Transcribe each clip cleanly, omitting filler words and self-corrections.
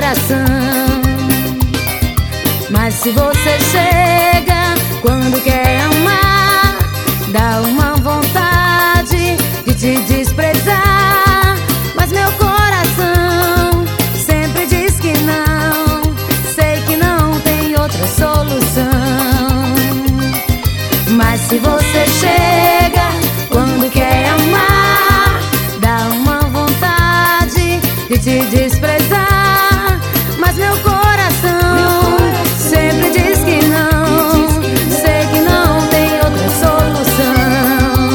coração. Mas se você chega quando quer amar, dá uma vontade de te desprezar. Mas meu coração sempre diz que não, sei que não tem outra solução. Mas se você chega quando quer amar, dá uma vontade de te desprezar. Mas meu coração sempre diz que não, sei que não tem outra solução.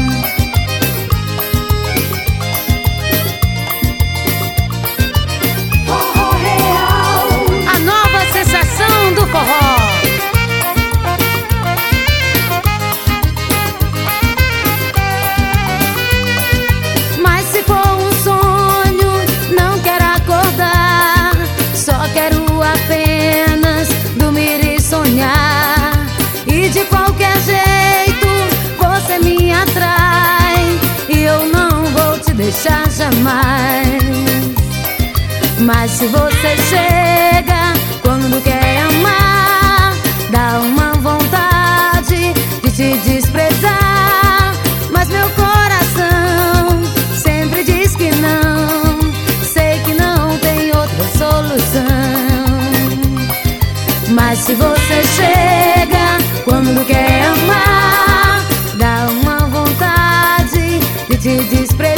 Forró Real, A nova sensação do forró. Mas se for um sonho, não quero acordar, só quero apenas dormir e sonhar. E de qualquer jeito você me atrai, e eu não vou te deixar jamais. Mas se você chega quando quer amar, dá uma vontade de te desprezar. Mas meu coração sempre diz que não, sei que não tem outra solução. Mas se você chega quando quer amar, dá uma vontade de te desprezar.